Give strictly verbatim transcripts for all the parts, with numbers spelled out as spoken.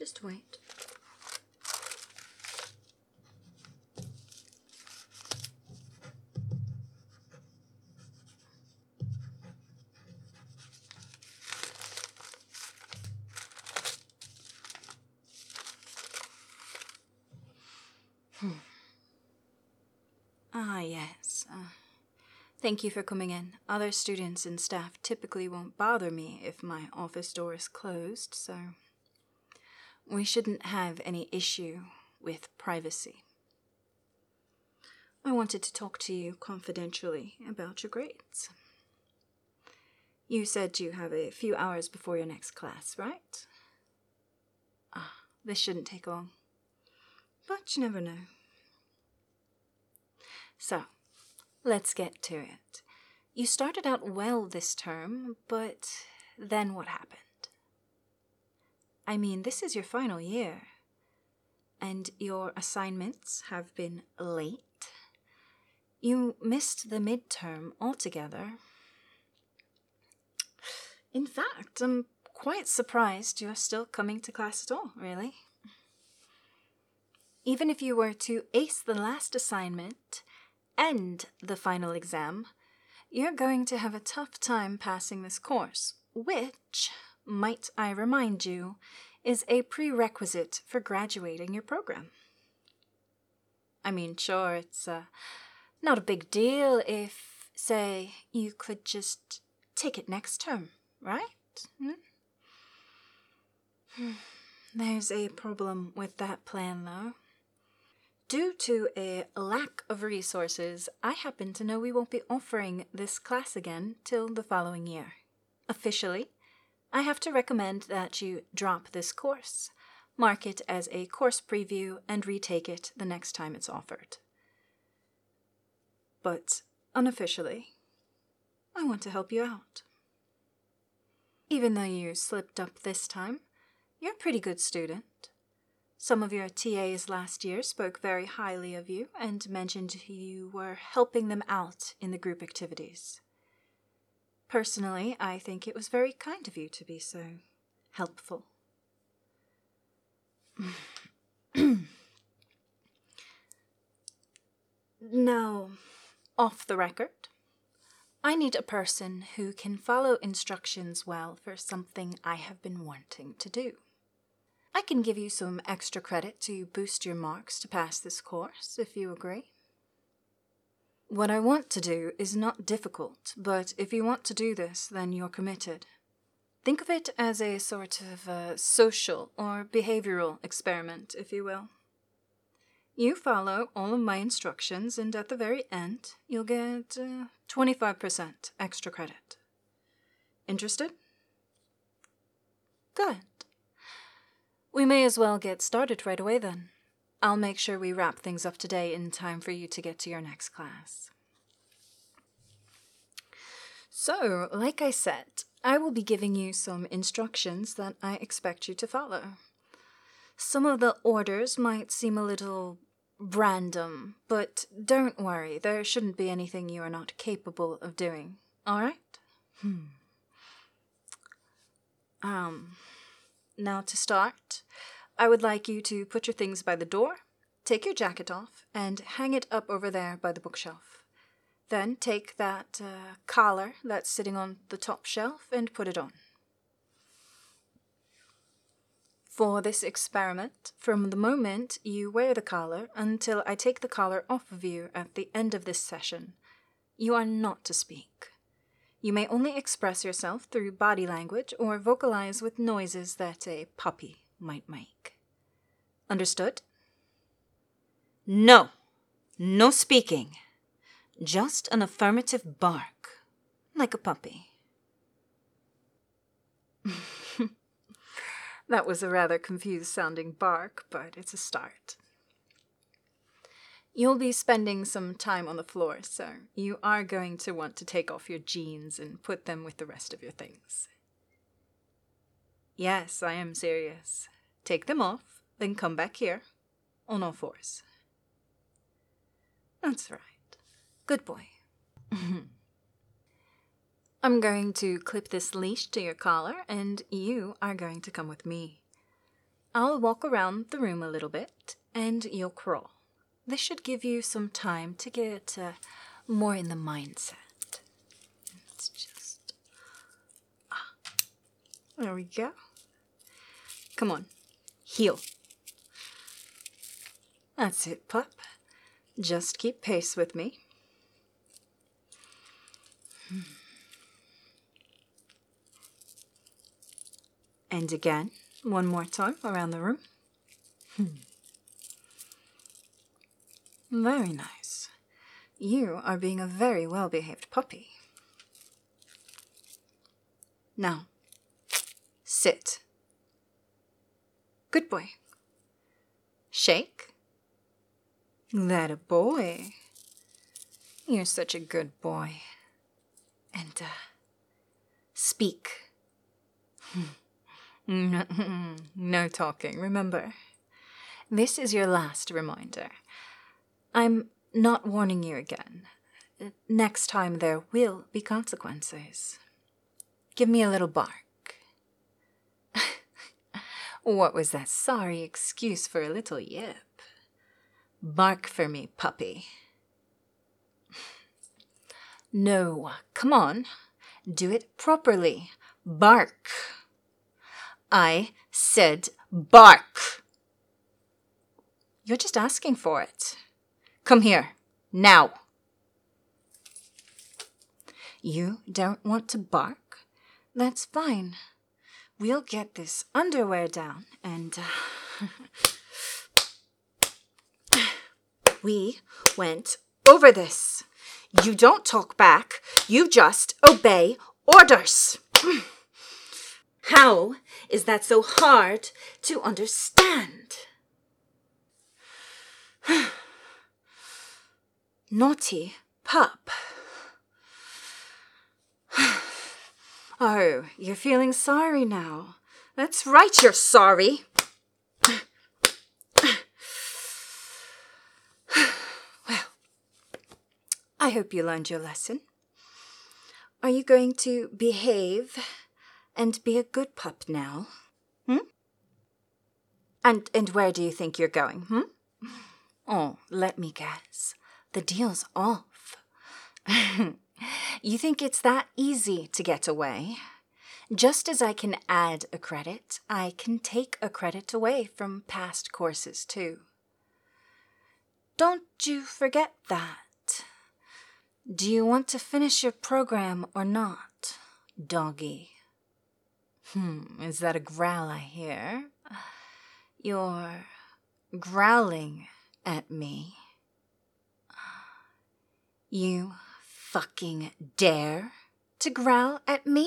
Just wait. Hmm. Ah, yes. Uh, thank you for coming in. Other students and staff typically won't bother me if my office door is closed, so we shouldn't have any issue with privacy. I wanted to talk to you confidentially about your grades. You said you have a few hours before your next class, right? Ah, this shouldn't take long. But you never know. So, let's get to it. You started out well this term, but then what happened? I mean, this is your final year, and your assignments have been late. You missed the midterm altogether. In fact, I'm quite surprised you're still coming to class at all, really. Even if you were to ace the last assignment and the final exam, you're going to have a tough time passing this course, which, might I remind you, is a prerequisite for graduating your program. I mean, sure, it's uh, not a big deal if, say, you could just take it next term, right? Hmm? There's a problem with that plan, though. Due to a lack of resources, I happen to know we won't be offering this class again till the following year. Officially, I have to recommend that you drop this course, mark it as a course preview, and retake it the next time it's offered. But unofficially, I want to help you out. Even though you slipped up this time, you're a pretty good student. Some of your T As last year spoke very highly of you and mentioned you were helping them out in the group activities. Personally, I think it was very kind of you to be so helpful. Now, off the record, I need a person who can follow instructions well for something I have been wanting to do. I can give you some extra credit to boost your marks to pass this course, if you agree. What I want to do is not difficult, but if you want to do this, then you're committed. Think of it as a sort of a social or behavioral experiment, if you will. You follow all of my instructions, and at the very end, you'll get uh, twenty-five percent extra credit. Interested? Good. We may as well get started right away then. I'll make sure we wrap things up today in time for you to get to your next class. So, like I said, I will be giving you some instructions that I expect you to follow. Some of the orders might seem a little random, but don't worry, there shouldn't be anything you are not capable of doing, alright? Hmm. Um... Now to start, I would like you to put your things by the door, take your jacket off, and hang it up over there by the bookshelf. Then take that uh, collar that's sitting on the top shelf and put it on. For this experiment, from the moment you wear the collar until I take the collar off of you at the end of this session, you are not to speak. You may only express yourself through body language or vocalize with noises that a puppy might make. Understood? No. No speaking. Just an affirmative bark, like a puppy. That was a rather confused-sounding bark, but it's a start. You'll be spending some time on the floor, so you are going to want to take off your jeans and put them with the rest of your things. Yes, I am serious. Take them off, then come back here, on all fours. That's right. Good boy. I'm going to clip this leash to your collar, and you are going to come with me. I'll walk around the room a little bit, and you'll crawl. This should give you some time to get uh, more in the mindset. It's just... Ah, there we go. Come on, heel. That's it, pup. Just keep pace with me. Hmm. And again, one more time around the room. Hmm. Very nice. You are being a very well-behaved puppy. Now, sit. Good boy. Shake. That a boy. You're such a good boy. And, uh, speak. No, no talking, remember. This is your last reminder. I'm not warning you again. Next time there will be consequences. Give me a little bark. What was that sorry excuse for a little yip? Bark for me, puppy. No, come on. Do it properly. Bark. I said bark. You're just asking for it. Come here, now. You don't want to bark? That's fine. We'll get this underwear down and... Uh, we went over this. You don't talk back. You just obey orders. How is that so hard to understand? Naughty pup. Oh, you're feeling sorry now. That's right, you're sorry. Well, I hope you learned your lesson. Are you going to behave and be a good pup now? Hmm? And, and where do you think you're going, hmm? Oh, let me guess. The deal's off. You think it's that easy to get away? Just as I can add a credit, I can take a credit away from past courses too. Don't you forget that. Do you want to finish your program or not, doggy? Hmm, is that a growl I hear? You're growling at me. You fucking dare to growl at me?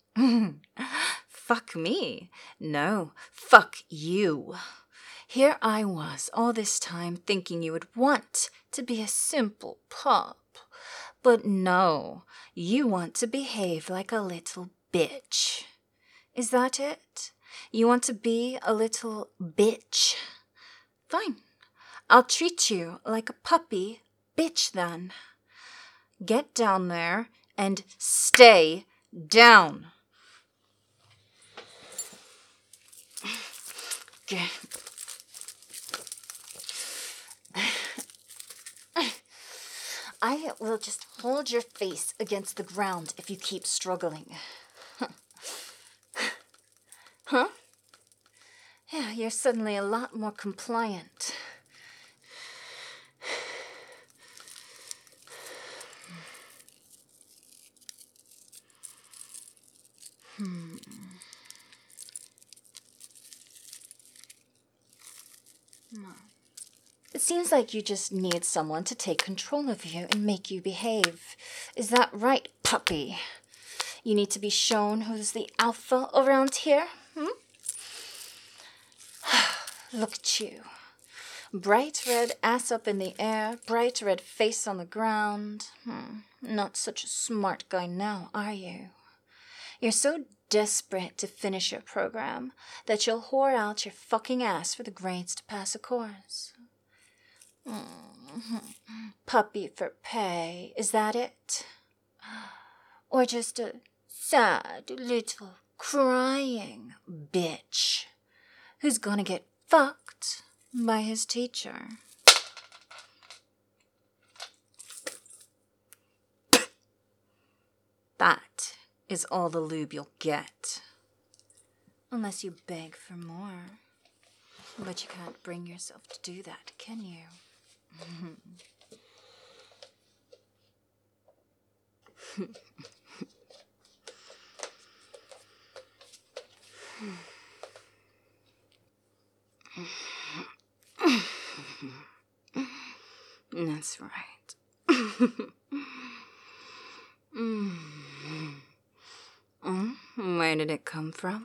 Fuck me. No, fuck you. Here I was all this time thinking you would want to be a simple pup. But no, you want to behave like a little bitch. Is that it? You want to be a little bitch? Fine. I'll treat you like a puppy bitch then. Get down there and stay down. I will just hold your face against the ground if you keep struggling. Huh? Yeah, you're suddenly a lot more compliant. Hmm. It seems like you just need someone to take control of you and make you behave. Is that right, puppy? You need to be shown who's the alpha around here, hmm? Look at you. Bright red ass up in the air, bright red face on the ground. Hmm. Not such a smart guy now, are you? You're so desperate to finish your program that you'll whore out your fucking ass for the grades to pass a course. Mm-hmm. Puppy for pay, is that it? Or just a sad little crying bitch? who's gonna get fucked by his teacher. That is all the lube you'll get. Unless you beg for more. But you can't bring yourself to do that, can you? That's right. mm. Oh, where did it come from?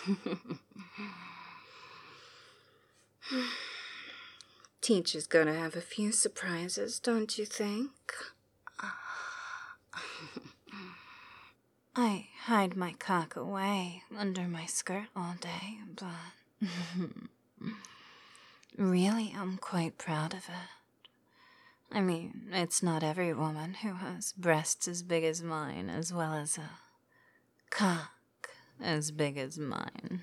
Teacher's gonna have a few surprises, don't you think? I hide my cock away under my skirt all day, but really, I'm quite proud of it. I mean, it's not every woman who has breasts as big as mine, as well as a cock as big as mine.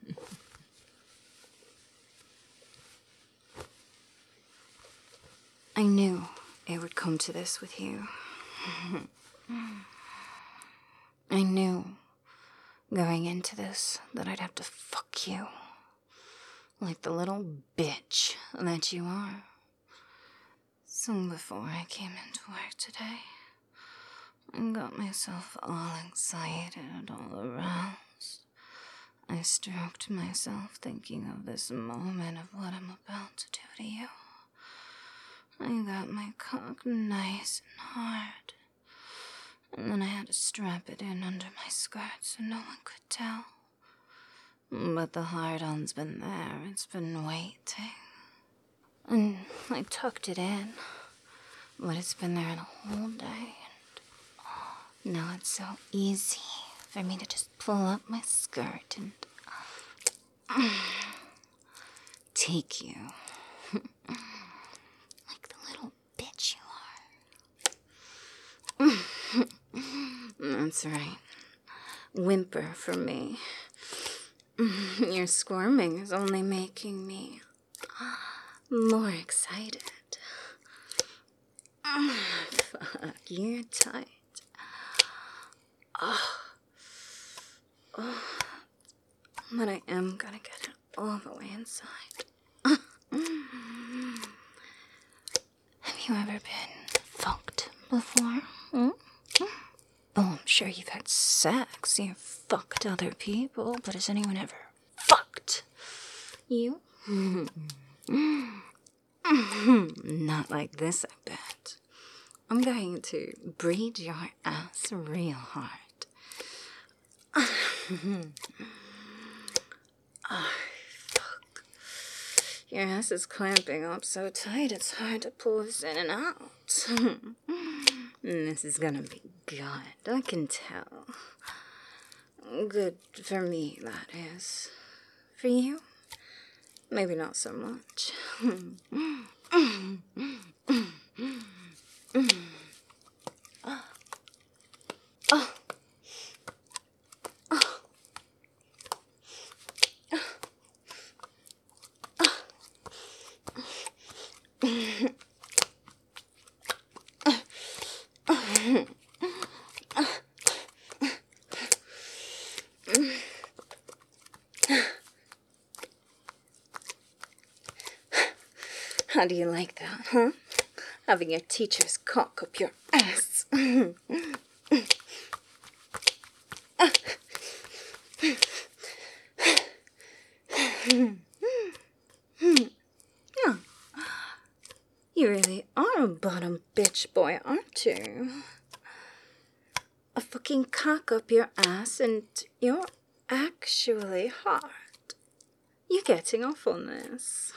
I knew it would come to this with you. I knew, going into this, that I'd have to fuck you. Like the little bitch that you are. So before I came into work today, I got myself all excited, all aroused. I stroked myself thinking of this moment of what I'm about to do to you. I got my cock nice and hard. And then I had to strap it in under my skirt so no one could tell. But the hard-on's been there, it's been waiting. And I tucked it in, but it's been there the whole day, and now it's so easy for me to just pull up my skirt and take you. Like the little bitch you are. That's right. Whimper for me. Your squirming is only making me more excited. Fuck, you're tight. Oh. Oh. But I am gonna get it all the way inside. Have you ever been fucked before? Hmm? Oh, I'm sure you've had sex. You've fucked other people, but has anyone ever fucked you? Not like this, I bet. I'm going to breed your ass real hard. Oh, fuck. Your ass is clamping up so tight it's hard to pull this in and out. This is gonna be good, I can tell. Good for me, that is. For you? Maybe not so much. Oh. Oh. How do you like that, huh? Having your teacher's cock up your ass. Yeah. You really are a bottom bitch boy, aren't you? A fucking cock up your ass and you're actually hard. You're getting off on this.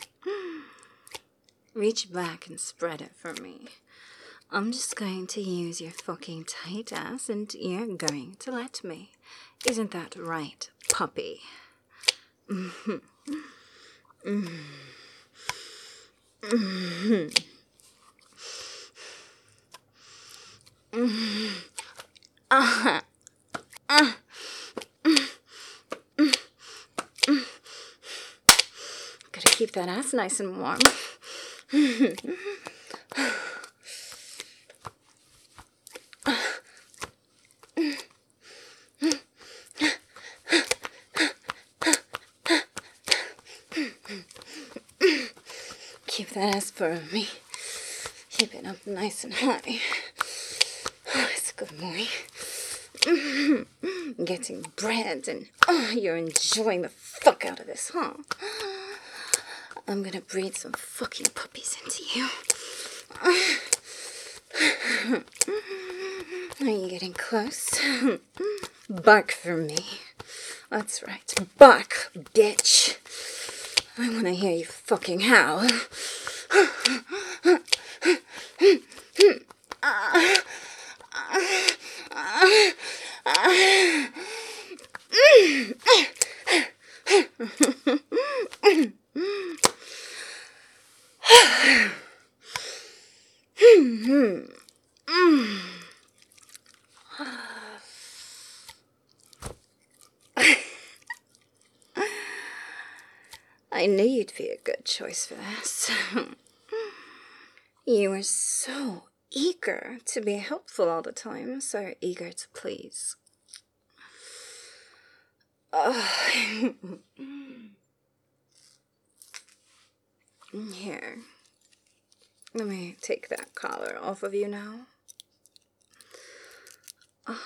Reach back and spread it for me. I'm just going to use your fucking tight ass and you're going to let me. Isn't that right, puppy? Mm-hmm. Mm-hmm. Mm-hmm. Mm-hmm. Uh-huh. Uh. Mm-hmm. Mm-hmm. Keep that ass nice and warm. Keep that ass for me. Keep it up nice and high. Oh, it's a good boy. Getting bread and oh, you're enjoying the fuck out of this, huh? I'm gonna breed some fucking puppies into you. Are you getting close? Bark for me. That's right. Bark, bitch. I wanna hear you fucking howl. I knew you'd be a good choice for this. You were so eager to be helpful all the time, so eager to please. Oh. Here. Let me take that collar off of you now. Oh.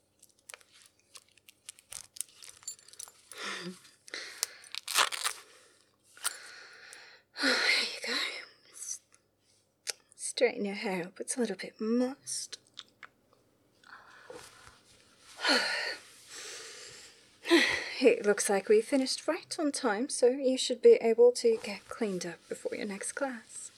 There you go. Straighten your hair up. It's a little bit moist. It looks like we finished right on time, so you should be able to get cleaned up before your next class.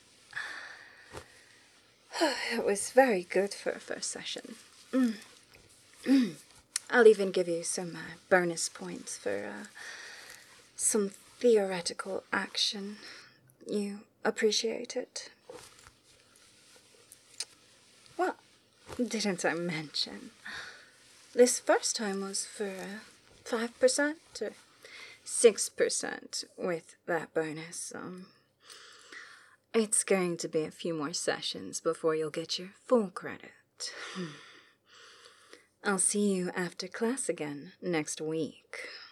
It was very good for a first session. Mm. Mm. I'll even give you some uh, bonus points for uh, some theoretical action. You appreciate it? Well, didn't I mention? This first time was for uh, five percent or six percent with that bonus. Um, it's going to be a few more sessions before you'll get your full credit. I'll see you after class again next week.